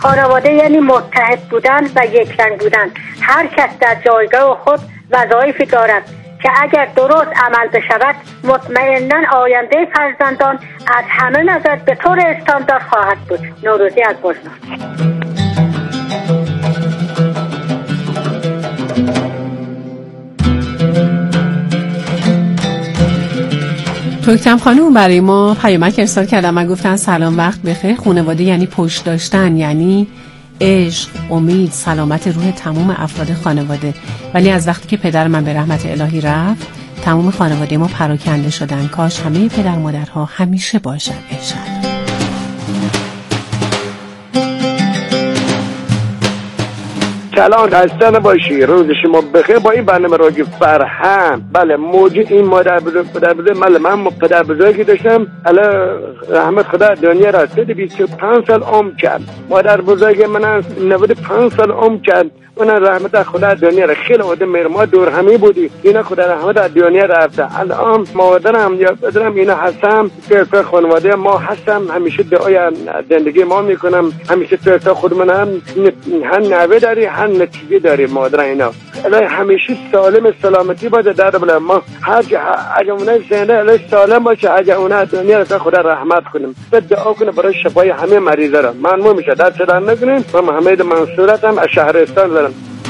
خانواده یعنی متحد بودن و یکرنگ بودن. هر کس در جایگاه خود وظایفی دارد که اگر درست عمل بشود مطمئناً آینده فرزندان از همه نظر به طور استاندارد خواهد بود. نوروزی از بزرگ. توکتم خانوم برای ما پیامک ارسال کردن و گفتن سلام، وقت بخیر. خانواده یعنی پشت داشتن، یعنی عشق، امید، سلامت روح تمام افراد خانواده. ولی از وقتی که پدر من به رحمت الهی رفت تمام خانواده ما پراکنده شدن. کاش همه پدر مادرها همیشه باشن انشالله. سلام، خسته نباشی، روز شما بخیر. با این برنامه راجع فرهنگ، بله موجود این مادر بزرگ پدر بزرگ، من پدر بزرگی داشتم، الان رحمت خدا دنیا را 25 سال عمر کرد. مادر بزرگ من 95 سال عمر کرد. من رحمت خدا دنیا را خیلی آدم ما دور همی بودی، اینا خدا رحمت دنیا رفته. الان مادرم یا پدرم اینا هستم که خانواده ما هستم، همیشه دعای زندگی ما میکنم، همیشه تو خود من هم نوه داری هم نتیجه داری مادر اینا. الان همیشه سالم سلامتی باشه در بله ما هر اگه اونها زنده الان سالم باشه، اگه اونها دنیا را خدا رحمت کنیم، دعا کنه برای شفای همه مریضا را. ممنون میشه دست در نکنین. من محمد منصورتم از شهرستان دارم.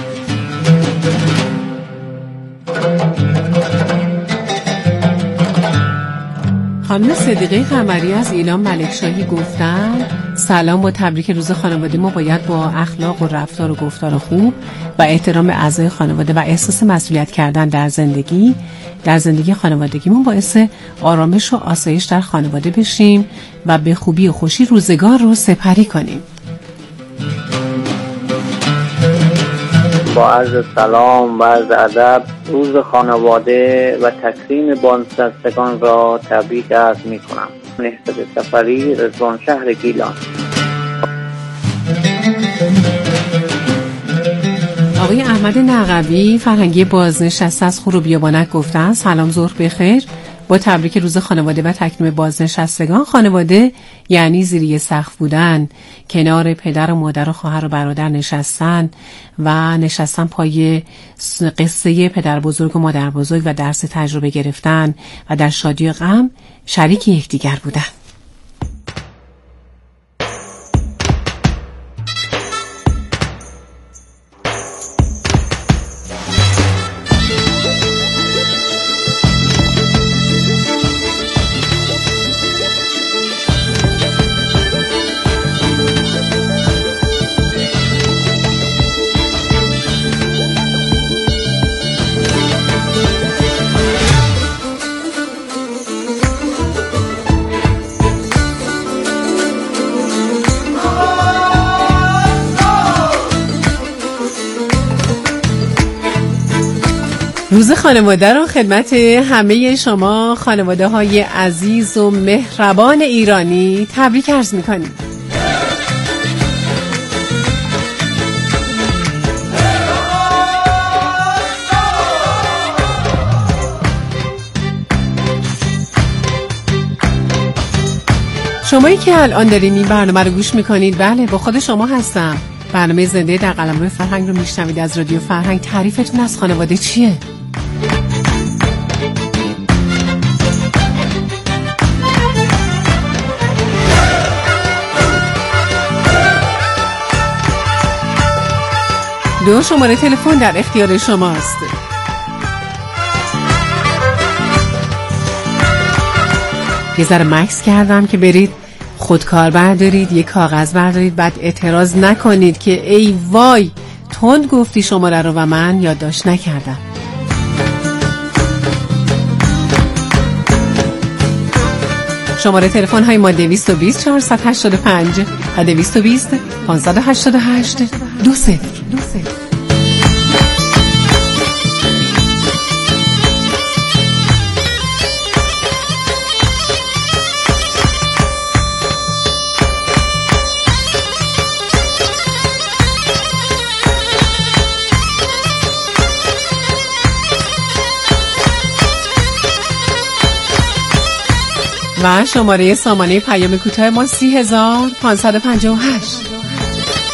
خانم صدیقه قمری از ایلام ملکشاهی گفتن سلام، با تبریک روز خانواده ما باید با اخلاق و رفتار و گفتار خوب و احترام اعضای خانواده و احساس مسئولیت کردن در زندگی خانوادگیمون باعث آرامش و آسایش در خانواده بشیم و به خوبی و خوشی روزگار رو سپری کنیم. با عرض سلام و عرض ادب، روز خانواده و تکریم بازنشستگان را تبریک عرض می کنم. نهضت سفری، رضوان شهر گیلان. آقای احمد نقوی فرهنگی بازنشسته از خروبیابانک گفتن سلام، ظهر بخیر، با تبریک روز خانواده و تکریم بازنشستگان. خانواده یعنی زیر یه سقف بودن، کنار پدر و مادر و خواهر و برادر نشستن پای قصه پدر بزرگ و مادر بزرگ و درس تجربه گرفتن و در شادی و غم شریک یکدیگر بودن. روز خانواده رو خدمت همه شما خانواده های عزیز و مهربان ایرانی تبریک عرض می‌کنیم. شمایی که الان دارین این برنامه رو گوش میکنید، بله با خود شما هستم. برنامه زنده در قلمرو فرهنگ رو میشنوید از رادیو فرهنگ. تعریفتون از خانواده چیه؟ دو شماره تلفن در اختیار شماست. یه ذره مکس کردم که برید خودکار بردارید، یه کاغذ بردارید، بعد اعتراض نکنید که ای وای تند گفتی شماره رو و من یادداشت نکردم. شماره تلفن های ما 220 485 و 220 588 20. و شماره سامانه پیام کوتاه ما 30558.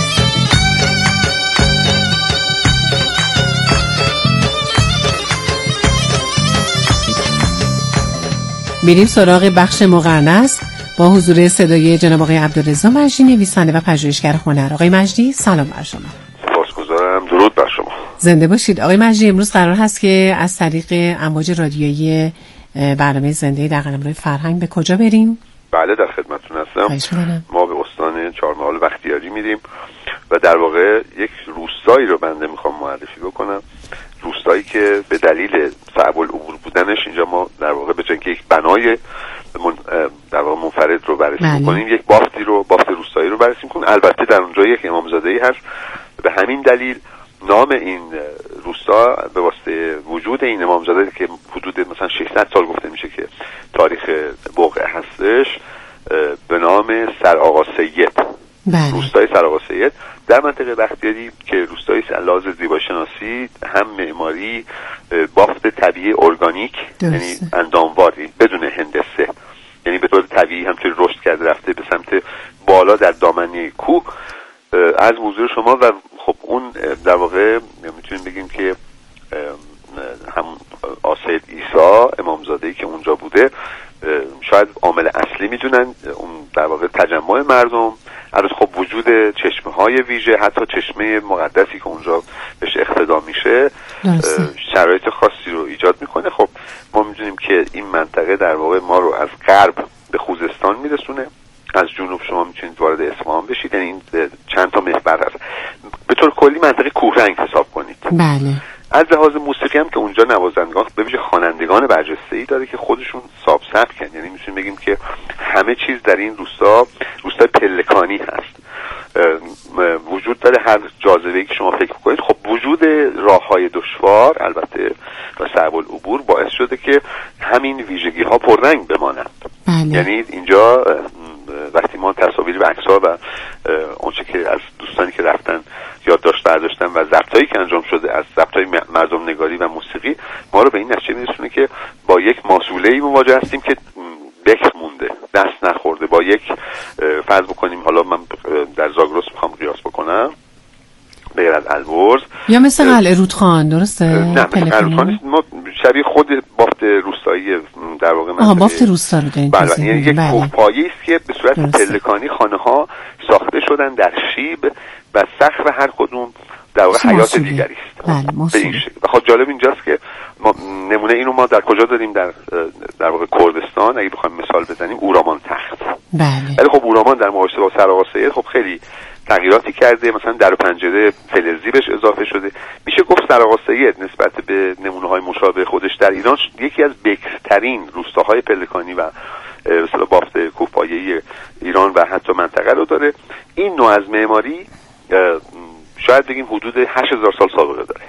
میریم سراغ بخش مقرنس با حضور صدای جناب آقای عبدالرضا مجدی، نویسنده و پژوهشگر هنر. آقای مجدی سلام بر شما. سپاسگزارم. درود بر شما. زنده باشید. آقای مجدی، امروز قرار هست که از طریق امواج رادیویی برنامه زنده در قلمرو فرهنگ به کجا بریم؟ بله در خدمتتون هستم. ما به استان چهارمحال بختیاری میریم و در واقع یک روستایی رو بنده میخوام معرفی بکنم، روستایی که به دلیل صعب العبور بودنش اینجا ما در واقع به جای اینکه یک بنای در واقع منفرد رو بررسی کنیم، یک بافت روستایی رو بررسی کنیم. البته در اونجا یک امامزاده‌ای هست. به همین دلیل نام این روستا به واسطه وجود این امامزاده که حدود مثلا 600 سال گفته میشه که تاریخ بقعه هستش، به نام سرآقا سید، روستای سرآقا سید در منطقه بختیاری که روستایی لحاظ زیبایی شناسی، هم معماری، بافت طبیعی ارگانیک، یعنی اندامواری بدون هندسه، یعنی به طور طبیعی همچنین رشد کرده رفته به سمت بالا در دامنه کوه. از حضور شما و خب اون در واقع میتونیم بگیم که همون آسید عیسی امامزاده‌ای که اونجا بوده شاید عامل اصلی میدونن اون در واقع تجمع مردم. البته خب وجود چشمه‌های ویژه، حتی چشمه مقدسی که اونجا بهش اقتدا میشه، شرایط خاصی رو ایجاد میکنه. خب ما میدونیم که این منطقه در واقع ما رو از غرب به خوزستان میرسونه، از جنوب شما میتونید وارد اصفهان بشید، یعنی این چند تا محور هست. به طور کلی منطقه کوهرنگ حساب کنید. بله. از لحاظ موسیقی هم که اونجا نوازندگان به ویژه خوانندگان برجسته‌ای داره که خودشون ساب سبکن، یعنی میتونیم بگیم که همه چیز در این روستای پلکانی هست. وجود داره هر جاذبه‌ای که شما فکر کنید. خب وجود راه‌های دشوار البته و صعب العبور باعث شده که همین ویژگی‌ها پررنگ بمانند. بله. یعنی اینجا وقتی ما تصاویر و عکس‌ها و اونچه که از دوستانی که رفتن یادداشت برداشتن و ضبطایی که انجام شده از ضبطای مردم نگاری و موسیقی، ما رو به این نتیجه میرسونه که با یک ماسوله‌ای مواجه هستیم که بکر مونده، دست نخورده. با یک فرض بکنیم، حالا من در زاگرس میخوام قیاس بکنم، غیر از البرز یا مثل قلعه رودخان، درسته؟ نه مثل قلعه رودخان ما شبیه خود بافت روستایی در واقع بافت روستا رو داریم. بله، یعنی یک کوهپایه‌ای است که به صورت پلکانی خانه‌ها ساخته شدن در شیب و سقف هر کدوم در واقع حیات دیگری است. بله، خب جالب اینجاست که ما نمونه اینو ما در کجا داریم؟ در واقع کردستان. اگه بخوایم مثال بزنیم اورامان تخت. بله. ولی خب اورامان در مقایسه با سرآقا سید خب خیلی تغییراتی کرده، مثلا در و پنجره فلزی بهش اضافه شده. میشه گفت سرآقا سید نسبت به نمونه‌های مشابه خودش در ایران یکی از بکرترین روستاهای پلکانی و مثلا بافت کوهپایه‌ای ایران و حتی منطقه رو داره. این نوع از معماری شاید بگیم حدود 8000 سال سابقه داره.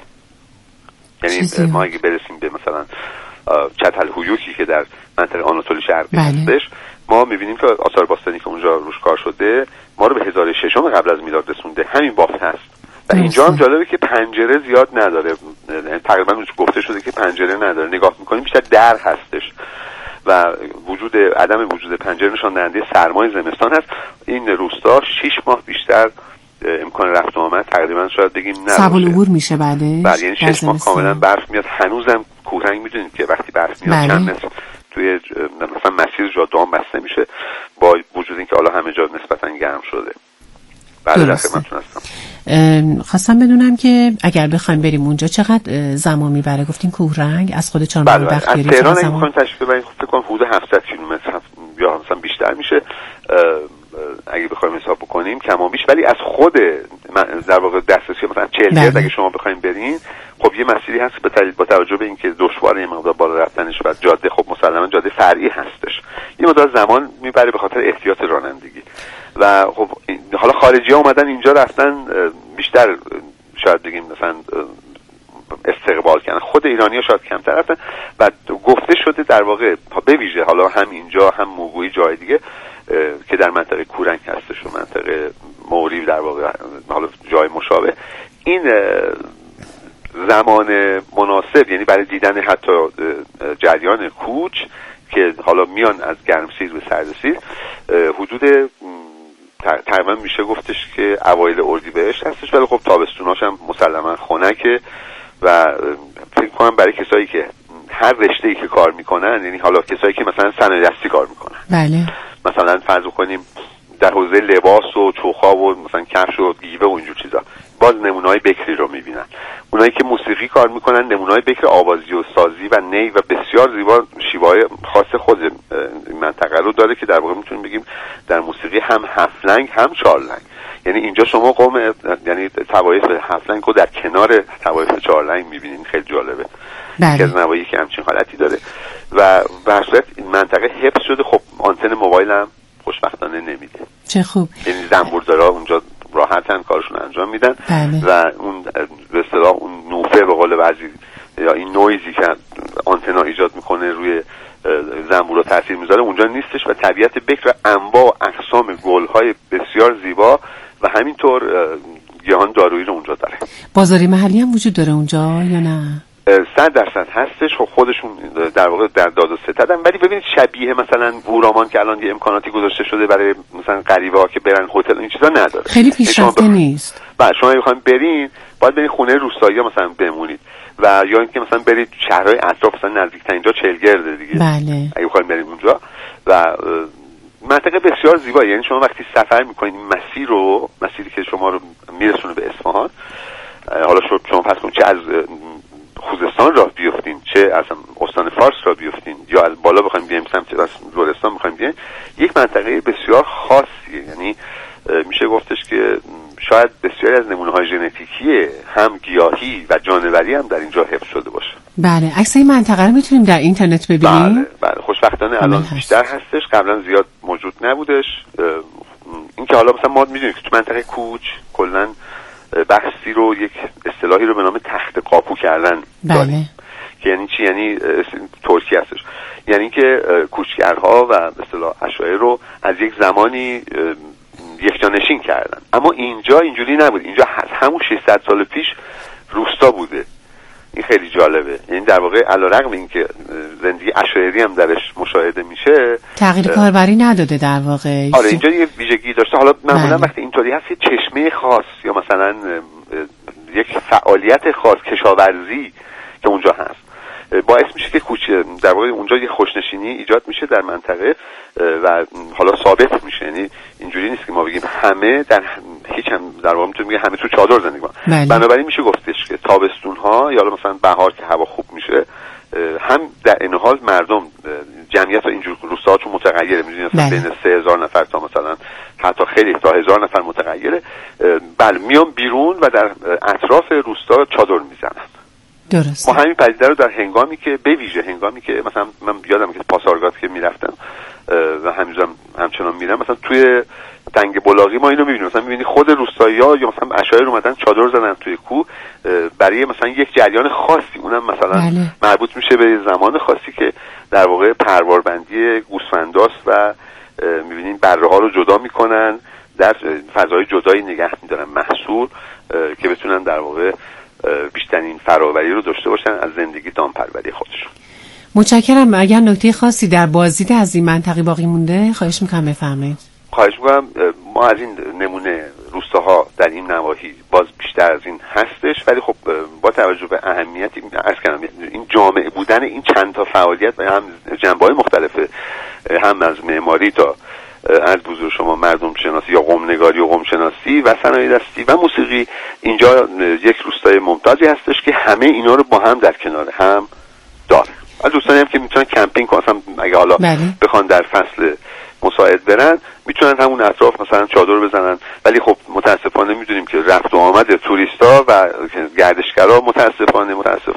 یعنی ما اگه برسیم به مثلا چتلهویوکی که در منطقه آناتولی شرقی هستش، ما میبینیم که آثار باستانی که اونجا روش کار شده ما رو به 1006 قبل از میلاد رسونده. همین بافت هست و اینجا هم جالبه که پنجره زیاد نداره، تقریبا اونجا گفته شده که پنجره نداره. نگاه میکنیم بیشتر در هستش و عدم وجود پنجره نشان دهنده سرمای زمستان هست. این روستا 6 ماه بیشتر امکان رفت و آمد تقریبا شاید بگیم نداره. صعب العبور میشه بعدش. بله، یعنی 6 ماه کاملا برف میاد. هنوزم کوهرنگ میدونید که وقتی برف میاد چند متر توی مثلا مسیر جاده هم بسته میشه، با وجود اینکه حالا همه جا نسبتا گرم شده. بله در خدمتتون هستم. خواستم بدونم که اگر بخوایم بریم اونجا چقدر زمان میبره؟ گفتین کوهرنگ از خود چهارمحال بختیاری از تهران اگه بخوایم تشریف ببریم فکر کنم حدود 700 کیلومتر یا مثلا بیشتر میشه اگه بخوایم حساب بکنیم کم و بیش. ولی از خود در واقع دسترسی مثلا چهلگرد اگه شما بخوایم برین، خب یه مسیری هست با توجه به اینکه دشواره یه مقدار بالا رفتنش و جاده خب مسلما جاده فرعی هستش، یه مقدار زمان میبره به خاطر احتیاط رانندگی. و خب حالا خارجی‌ها اومدن اینجا رفتن بیشتر شاید بگیم مثلا استقبال کردن، خود ایرانی‌ها شاید کمتر رفتن و گفته شده در واقع به ویژه حالا هم اینجا هم موگوی جای دیگه که در منطقه کورنگ هستش و منطقه موری در واقع حالا جای مشابه، این زمان مناسب یعنی برای دیدن حتی جریان کوچ که حالا میان از گرمسیر به سردسیر حدود تقریبا میشه گفتش که اوایل اردیبهشت هستش، ولی خب تابستوناش هم مسلما خنکه و فکر کنم برای کسایی که هر رشته‌ای که کار میکنن، یعنی حالا کسایی که مثلا صنایع دستی کار میکنن، بله، مثلا فرض کنیم در حوزه لباس و چوخا و مثلا کفش و گیوه و اینجور چیزا، باز نمونه‌های بکری رو میبینن. اونایی که موسیقی کار میکنن نمونه‌های بکر آوازی و سازی و نی و بسیار زیبا شیوه‌های خاص خود این منطقه رو داره که در واقع میتونیم بگیم در موسیقی هم هفت لنگ هم چهار لنگ. یعنی اینجا شما قوم، یعنی طوایف هفت لنگ رو در کنار طوایف چهار لنگ میبینین. خیلی جالبه. یکی از نواحی که همچین حالتی داره و به هر صورت این منطقه حفظ شده. خب آنتن موبایل هم خوشبختانه نمیده. چه خوب. یعنی زنبوردارا اونجا راحتن کارشون انجام میدن. بله. و اون به اصطلاح اون نوفه به قول بعضی یا این نویزی که آنتنا ایجاد میکنه روی زنبورا تاثیر میذاره اونجا نیستش و طبیعت بکر انواع و اقسام گل‌های بسیار زیبا و همینطور گیاهان دارویی رو اونجا داره. بازاری محلی هم وجود داره اونجا یا نه؟ 100% هستش. خودشون در واقع در داد و ستدن، ولی ببینید شبیه مثلا هورامان که الان یه امکاناتی گذاشته شده برای مثلا غریبه‌ها که برن هتل این چیزا نداره. خیلی پیشرفته نیست. بله، شما بخواید برین باید برید خونه روستایی مثلا بمونید و یا اینکه مثلا برید شهرهای اطراف، مثلا نزدیکترین اینجا چلگرد دیگه. بله. اگه بخواید برید اونجا و منطقه بسیار زیبایی. یعنی شما وقتی سفر میکنید مسیری که شما رو میرسونه به اصفهان، حالا شما پس کنید چه از خوزستان راه بیفتین چه از استان فارس راه بیفتین یا از بالا بخوایم بیایم سمت لرستان بخوایم بیایم، یک منطقه بسیار خاصیه. یعنی میشه گفتش که شاید بسیاری از نمونه‌های ژنتیکی هم گیاهی و جانوری هم در اینجا حفظ شده باشه. بله، عکس این منطقه رو میتونیم در اینترنت ببینیم؟ بله خوشبختانه الان بیشتر هستش، قبلا زیاد موجود نبودش. این که حالا مثلا ما میدونیم که تو منطقه کوچ کلا بحثی رو یک اصطلاحی رو به نام تخت قاپو کردن داریم. که یعنی چی؟ یعنی ترکی هستش، یعنی که کوچگرها و به اصطلاح اشایر رو از یک زمانی یکجانشین کردن. اما اینجا اینجوری نبود. اینجا همون 600 سال پیش روستا بوده. این خیلی جالبه. یعنی در واقع علیرغم اینکه زندگی عشایری هم درش مشاهده میشه، تغییر کاربری نداده در واقع. آره اینجا یه ویژگی داشته. حالا معمولا وقتی اینطوری هست یه چشمه خاص یا مثلا یک فعالیت خاص کشاورزی که اونجا هست باعث میشه که در واقع اونجا یه خوشنشینی ایجاد میشه در منطقه و حالا ثابت میشه. یعنی اینجوری نیست که ما بگیم همه در هیچ هم در واقع میتونیم بگیم همه تو چادر زندگی کنن. بنابراین میشه گفتش که تابستون ها یا مثلا بهار که هوا خوب میشه هم در این حال مردم جمعیت اینجور روستاها چون متغیره، میدونید مثلا بین 3000 نفر تا مثلا حتی خیلی تا 1000 نفر متغیره. بله میان بیرون و در اطراف روستا چادر میزنن. درست. ما همین پدیده رو در هنگامی که به ویژه هنگامی که مثلا من یادم که پاسارگاد که میرفتم و همچنان میرم، مثلا توی تنگ بلاغی ما اینو میبینیم، مثلا میبینی خود روستایی‌ها یا مثلا اشایر اومدن چادر زدن توی کوه برای مثلا یک جریان خاصی، اونم مثلا مربوط میشه به زمان خاصی که در واقع پرواربندی گوسفنداست و میبینین بره ها رو جدا میکنن، در فضای جدایی نگه میدارن محصول که بتونن در واقع بیشترین فراوری رو داشته باشن از زندگی دامپروری خودشون. متشکرم. اگر نکته خاصی در بازدید از این منطقه باقی مونده خواهش میکنم بفرمایید. خواهش میکنم. ما از این نمونه روستاها در این نواحی باز بیشتر از این هستش، ولی خب با توجه به اهمیت این جامعه بودن این چند تا فعالیت و هم جنبه‌های مختلف، هم از معماری تا از بزرگ شما مردم شناسی یا قوم‌نگاری و قوم شناسی و صنایع دستی و موسیقی، اینجا یک روستای ممتازی هستش که همه اینا رو با هم در کنار هم داره. از دوستانی هم که میتونن کمپینگ کنن، اگه حالا بخوان در فصل مساعد برن میتونن همون اطراف مثلا چادر بزنن، ولی خب متاسفانه میدونیم که رفت و آمد توریستا و گردشگرا متاسفانه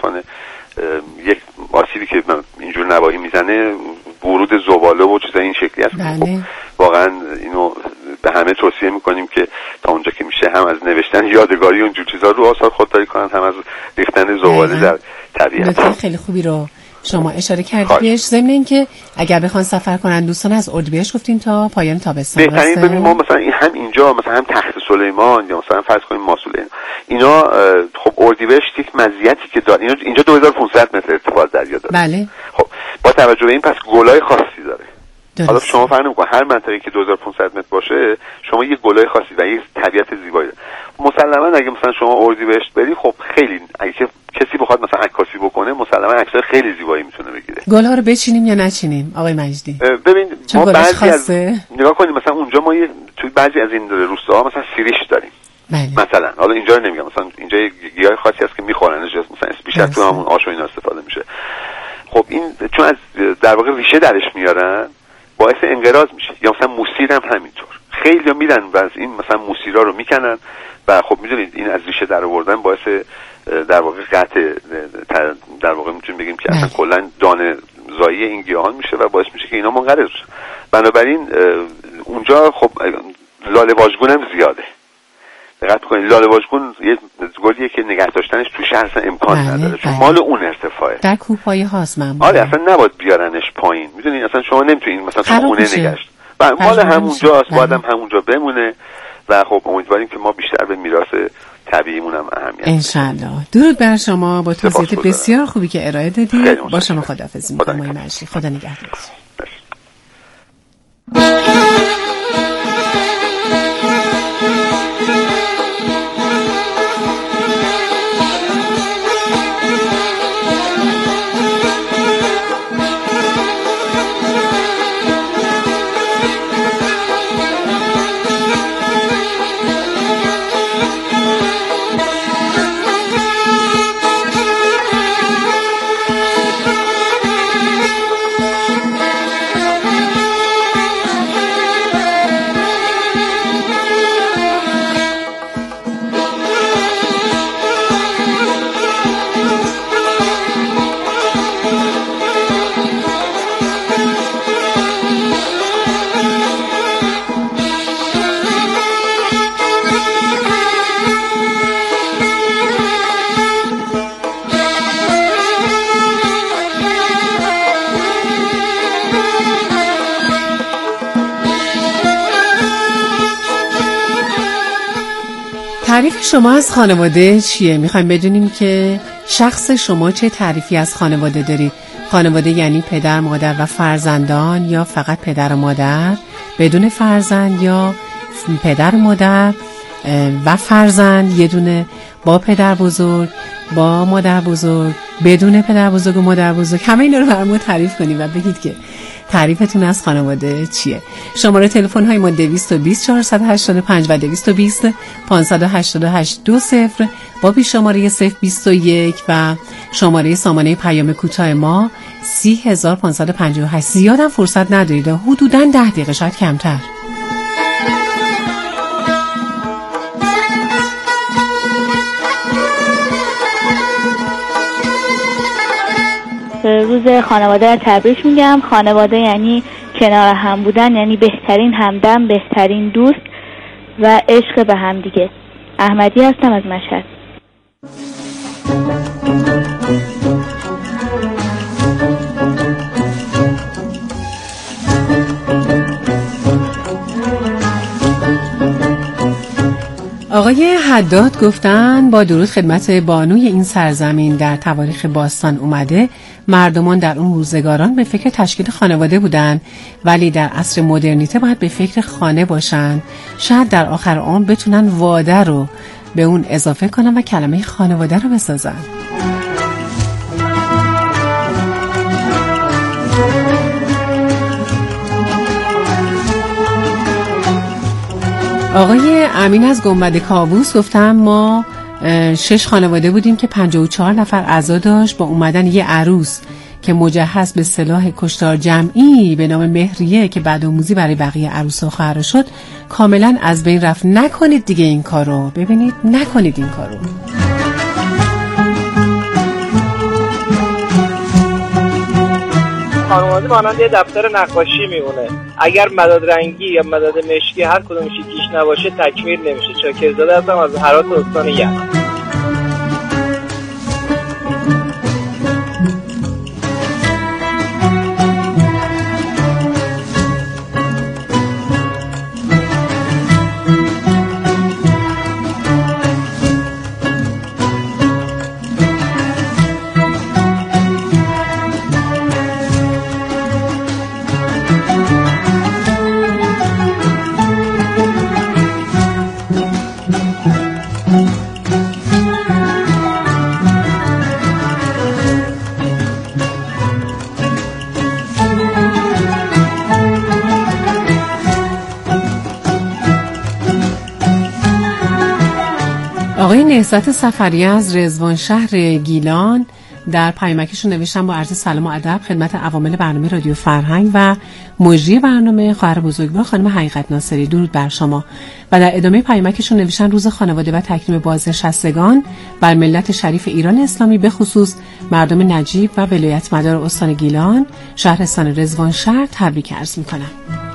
یک آسیبی که اینجور نواحی میزنه ورود زباله و چیزای این شکلی هست. خب واقعا اینو به همه توصیه میکنیم که تا اونجا که میشه هم از نوشتن یادگاری و اینجور چیزا رو آثار خودداری کنن، هم از ریختن زباله در طبیعت. خیلی خوبی رو شما اشاره کردید بهش. ضمن اینکه اگر بخوان سفر کنن دوستان از اردیبهشت گفتین تا پایان تابستان بهترین ببین ما مثلا هم اینجا مثلا هم تخت سلیمان یا مثلا فرض کنیم ماسوله اینا خب اردیبهشت یک مزیتی که داره، اینجا 2500 متر ارتفاع دریا داره. بله. خب با توجه به این پس گلای خاصی داره. حالا شما فرض نمی‌کنید هر منطقه‌ای که 2500 متر باشه شما یک گلای خاصی و یک طبیعت زیبایی داره. مسلماً اگه مثلا شما اردیبهشت بری خب خیلی اگه کسی بخواد مثلا عکاسی بکنه مسلما عکسای خیلی زیبایی میتونه بگیره. گل‌ها رو بچینیم یا نچینیم آقای مجدی؟ ببین ما بعضی از نگاه کنیم مثلا اونجا ما توی بعضی از این روستاها مثلا سیریش داریم. بله. مثلا حالا اینجا رو نمیگم، مثلا اینجا گیاه خاصی هست که میخورنش، مثلا بیشتر تو همون آش و اینا استفاده میشه. خب این چون از در واقع ریشه درش میارن باعث انقراض میشه. یا مثلا موسیر هم همینطور، خیلی میرن و از این مثلا موسیرا رو میکنن و خب میدونید این از ریشه در آوردن باعث در واقع قطع در واقع میتونیم بگیم که اصلا کلا دانه زایی این گیاهان میشه و باعث میشه که اینا منقرض بشن. بنابراین اونجا خب لاله واژگون هم زیاده. دقت کنید لاله واژگون یه گلیه که نگه داشتنش تو شهر اصلا امکان نداره چون مال اون ارتفاعه. در کوهپایه هاست من. آره اصلا نباید بیارنش پایین. میدونید اصلا شما نمیتونید مثلا تو خونه نگهش. مال همونجاست، باید هم همونجا بمونه و خب امیدواریم که ما بیشتر به میراث طبیعیمون هم اهمیت بدیم. انشالله. درود بر شما با توضیحات بسیار خوبی که ارائه دادید. با شما خداحافظی می‌کنم آقای مجدی. خدا نگهدارتون. تعریف شما از خانواده چیه؟ میخوایم بدونیم که شخص شما چه تعریفی از خانواده دارید. خانواده یعنی پدر، مادر و فرزندان یا فقط پدر و مادر بدون فرزند یا پدر و مادر و فرزند یه دونه با پدر بزرگ با مادر بزرگ بدون پدر بزرگ و مادر بزرگ. همه اینا رو برامون تعریف کنید و بگید که تعریفتون از خانواده چیه. شماره تلفن های ما 220 485 و 220 588 20 با پیش شماره 021 و شماره سامانه پیام کوتاه ما 30558. زیادم فرصت ندارید، حدوداً 10 دقیقه شاید کمتر. روز خانواده را تبریک میگم. خانواده یعنی کنار هم بودن، یعنی بهترین همدم، بهترین دوست و عشق به هم دیگه. احمدی هستم از مشهد. آقای حداد گفتن با درود خدمت بانوی این سرزمین، در تواریخ باستان اومده مردمان در اون روزگاران به فکر تشکیل خانواده بودن ولی در عصر مدرنیته باید به فکر خانه باشن. شاید در آخر عمر بتونن واده رو به اون اضافه کنن و کلمه خانواده رو بسازن. آقای امین از گنبد کاووس گفتم ما 6 خانواده بودیم که 54 نفر اعضا داشت. با اومدن یه عروس که مجهز به سلاح کشتار جمعی به نام مهریه که بعد آموزی برای بقیه عروسا و خواهرها شد کاملا از بین رفت. نکنید دیگه این کارو. ببینید نکنید این کارو. خانواده مانند یه دفتر نقاشی میمونه. اگر مداد رنگی یا مداد مشکی هر کدومش یکیش نباشه تکمیل نمیشه. چاکرزاده هستم از هرات استان یزد. آقای نهضت صفری از رضوان شهر گیلان در پیامکشون نوشتن با عرض سلام و ادب خدمت عوامل برنامه رادیو فرهنگ و مجری برنامه خواهر بزرگوار خانم حقیقت ناصری، درود بر شما. و در ادامه پیامکشون نوشتن روز خانواده و تکریم بازنشستگان بر ملت شریف ایران اسلامی، به خصوص مردم نجیب و ولایت مدار استان گیلان شهرستان رضوان شهر تبریک عرض میکنم.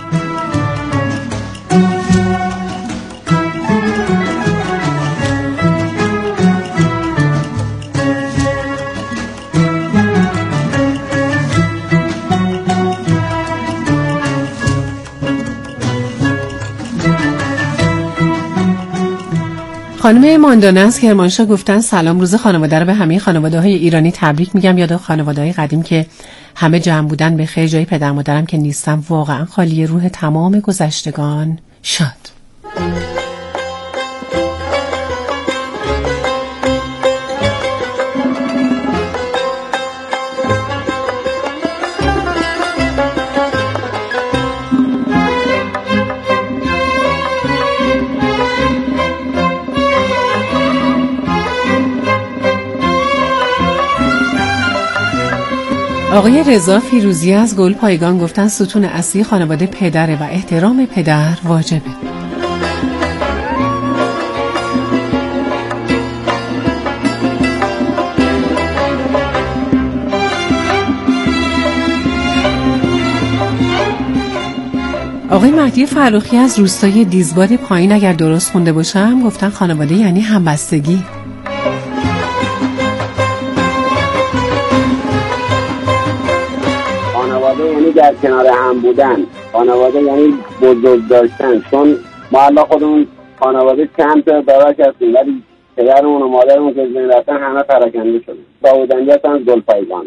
خانم ماندانه از کرمانشاه گفتن سلام، روز خانواده رو به همه خانواده‌های ایرانی تبریک میگم. یاد خانواده‌های قدیم که همه جمع بودن به خیر، جای پدر مادرم که نیستم واقعا خالی روح تمام گذشتگان شاد. آقای رضا فیروزی از گل پایگان گفتن ستون اصلی خانواده پدره و احترام پدر واجبه. آقای مهدی فرخی از روستای دیزباد پایین اگر درست خونده باشم گفتن خانواده یعنی همبستگی. خانواده یعنی در کنار هم بودن، خانواده یعنی بزرگ داشتن. چون ما الله خودمون خانواده چند تا داداش هستیم ولی پدرمون و مادرمون که زنده رفتن همه پراکنده شدن. داودنجی هستن از گلپایگان.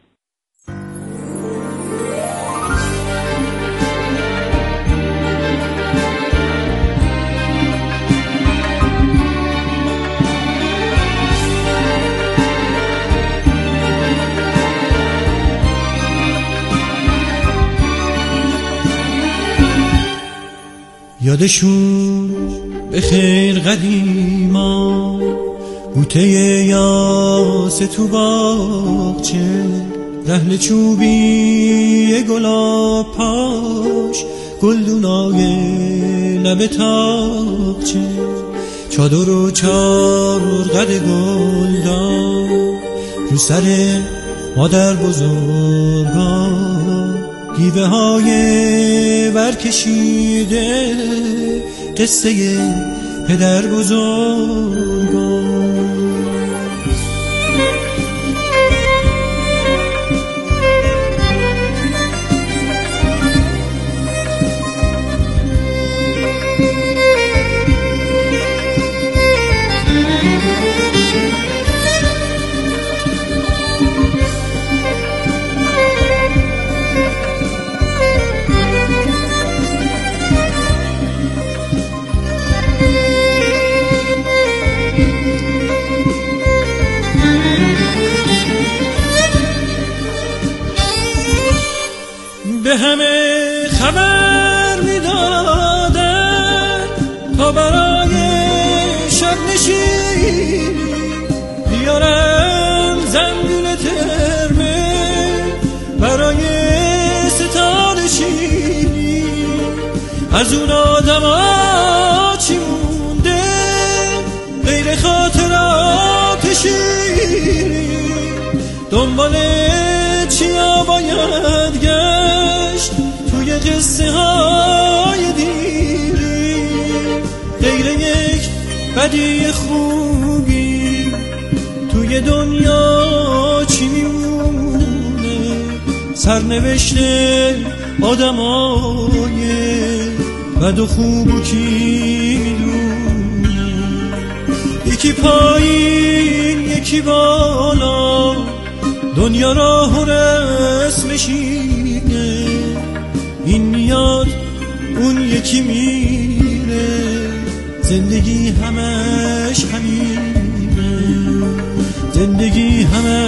یادشون به خیر قدیما بوته یاس تو باغچه، رحل چوبی گلاب پاش، گلدونای لب تاقچه، چادر و چارقد گلدان رو سر مادر بزرگا، گیوه های برکشیده قصه پدر بزرگان. به همه خبر میدادن تا برای شب نشینی بیارم زنبیل ترمه برای ستاره چینی. از اون آدم ها چی مونده غیر خاطرات شیرین؟ دنبال چیا باید گشت توی قصه های دیری؟ غیر یک بدی خوبی توی دنیا چی میمونه؟ سرنوشته آدمای بد و خوب کی میدونه؟ یکی پایین یکی بالا دنیا راه و رسمشینه، این میاد اون یکی میره، زندگی همش همینه، زندگی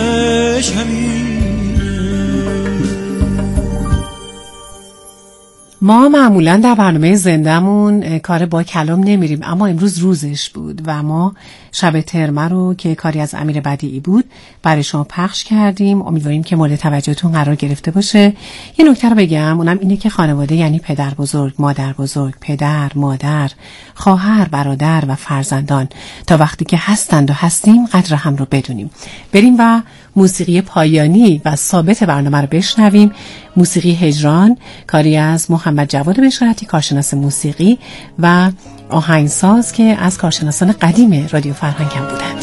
همش همینه. ما معمولا در برنامه زندمون کار با کلام نمیریم، اما امروز روزش بود و ما شب ترمه رو که کاری از امیر بدیعی بود برای شما پخش کردیم. امیدواریم که مورد توجهتون قرار گرفته باشه. یه نکته رو بگم، اونم اینه که خانواده یعنی پدر بزرگ، مادر بزرگ، پدر، مادر، خواهر، برادر و فرزندان. تا وقتی که هستند و هستیم قدر هم رو بدونیم. بریم و موسیقی پایانی و ثابت برنامه رو بشنویم. موسیقی هجران، کاری از محمد جواد بشارتی، کارشناس موسیقی و آهنگساز که از کارشناسان قدیم رادیو فرهنگ هم بودند.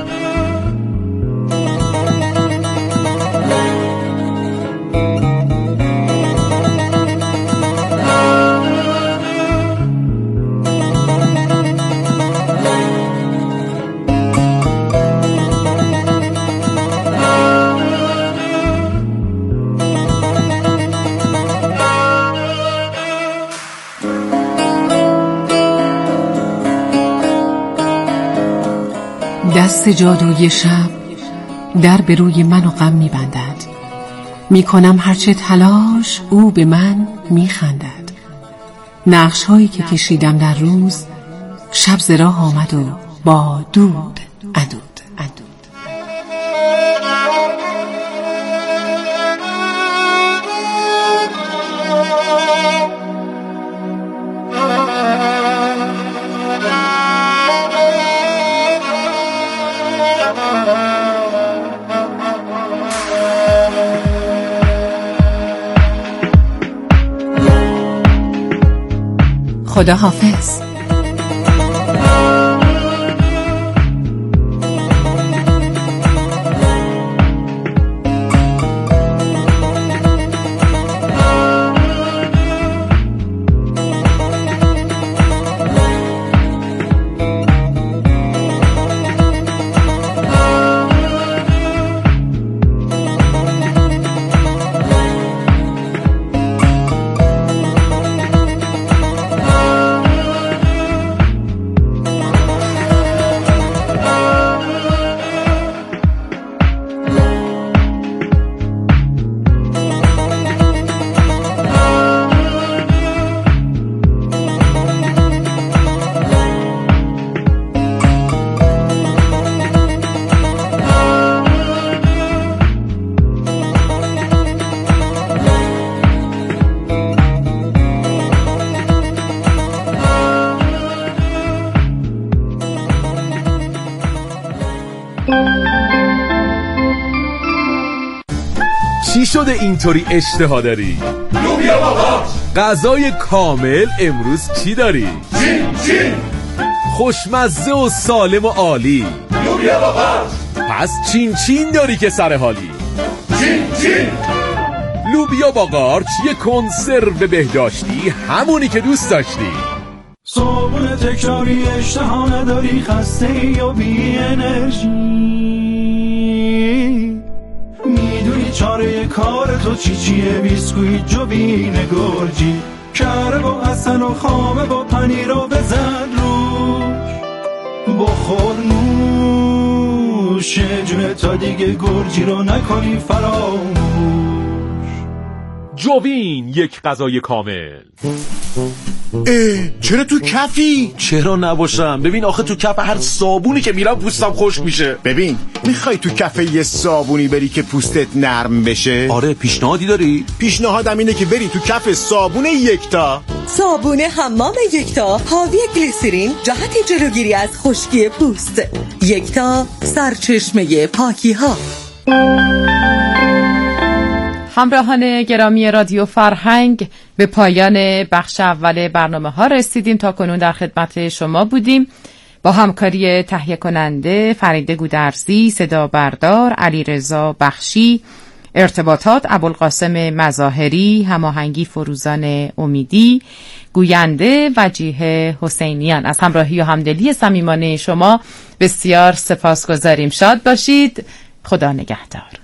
دست جادوی شب در به روی من و غم می‌بندد، می‌کنم هرچه تلاش او به من می‌خندد. نقش‌هایی که کشیدم در روز، شب ز راه آمد و با دود اندود. خدا حافظ. چی شده اینطوری اشتها داری؟ لوبیا بابا. غذای کامل امروز چی داری؟ چین. خوشمزه و سالم و عالی. لوبیا بابا. پس چین داری که سر حالی. چین. لوبیا با قارچ، یه کنسرو بهداشتی، همونی که دوست داشتی. صبح تکراری اشتها نداری، خسته یا بی انرژی، میدونی چاره کار تو چیه؟ بیسکویت جوین گرجی، کره با اصل و خامه با پنیر رو بزن روش، بخور نوش جونه تا دیگه گرجی رو نکنی فراموش. جوین، یک غذای کامل. چرا تو کفی؟ چرا نباشم؟ ببین آخه تو کف هر صابونی که میرم پوستم خشک میشه. ببین میخوای تو کف یه صابونی بری که پوستت نرم بشه؟ آره، پیشنهادی داری؟ پیشنهادم اینه که بری تو کف صابون یکتا. صابون حمام یکتا حاوی گلیسرین، جهت جلوگیری از خشکی پوست. یکتا، سرچشمه پاکی ها. همراهان گرامی رادیو فرهنگ، به پایان بخش اول برنامه ها رسیدیم. تا کنون در خدمت شما بودیم با همکاری تهیه کننده فریده گودرزی، صدا بردار علیرضا بخشی، ارتباطات ابوالقاسم مظاهری، هماهنگی فروزان امیدی، گوینده وجیه حسینیان. از همراهی و همدلی صمیمانه شما بسیار سپاسگزاریم. شاد باشید. خدا نگهدار.